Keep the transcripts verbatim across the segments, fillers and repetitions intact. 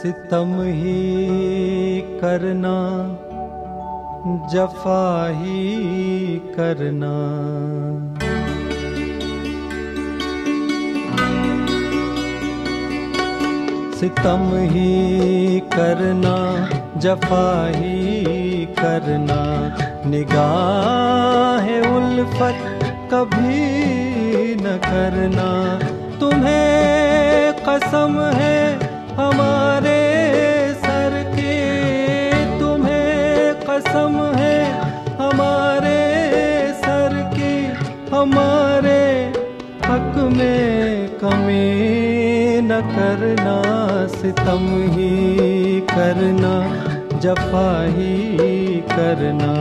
सितम ही करना, जफा ही करना। सितम ही करना, जफा ही करना। निगाहे उल्फत कभी न करना। तुम्हें कसम है हमारे सर की, तुम्हें कसम है हमारे सर की। हमारे हक में कमी न करना। सितम ही करना, जफा ही करना।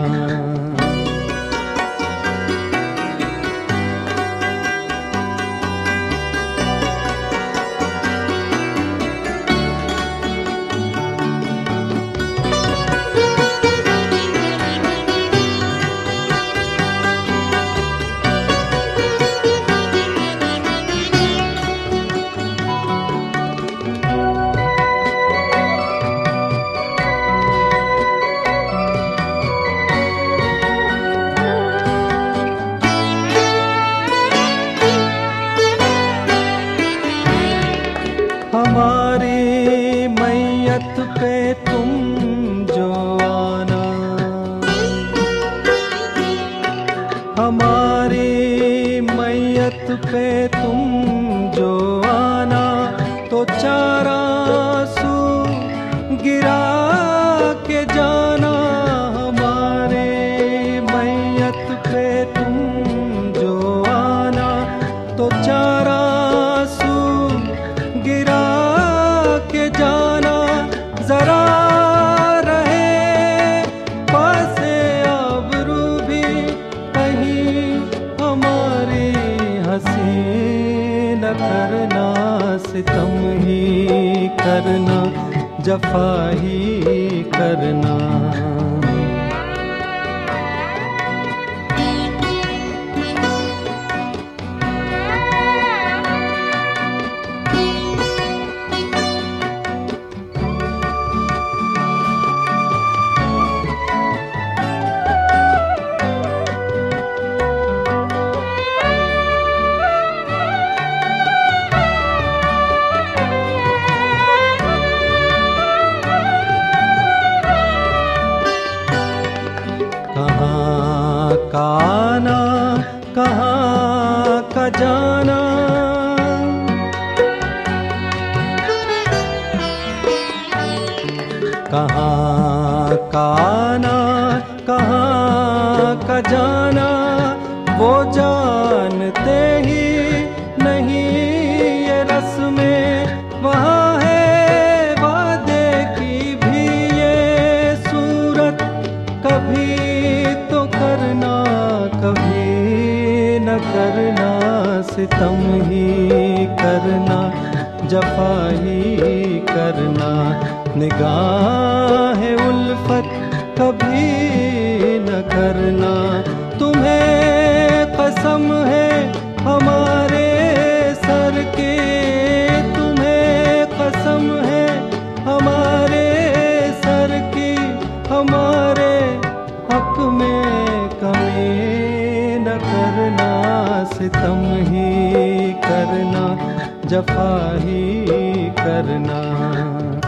हमारी मैयत पे तुम जो आना, हमारी मैयत पे तुम जो आना। तो चार आंसू गिरा के जाना। हमारे मैयत पे तुम जो आना। तो चार आंसू गिरा के जाना। जरा रहे पासे आबरू भी, कहीं हमारी हंसी न करना। सितम ही करना, जफा ही करना। कहाँ का आना, कहाँ का जाना। कहाँ का आना, कहाँ का जाना। वो जानते ही नहीं ये रस्में वहाँ है वादे की भी ये सूरत। कभी तो करना, कभी न करना। सितम ही करना, जफा ही करना। निगाहे उल्फत कभी न करना। तुम्हें कसम है हमारे सर की, तुम्हें कसम है हमारे सर की। हमारे हक में कमी न करना। सितम ही करना, जफा ही करना।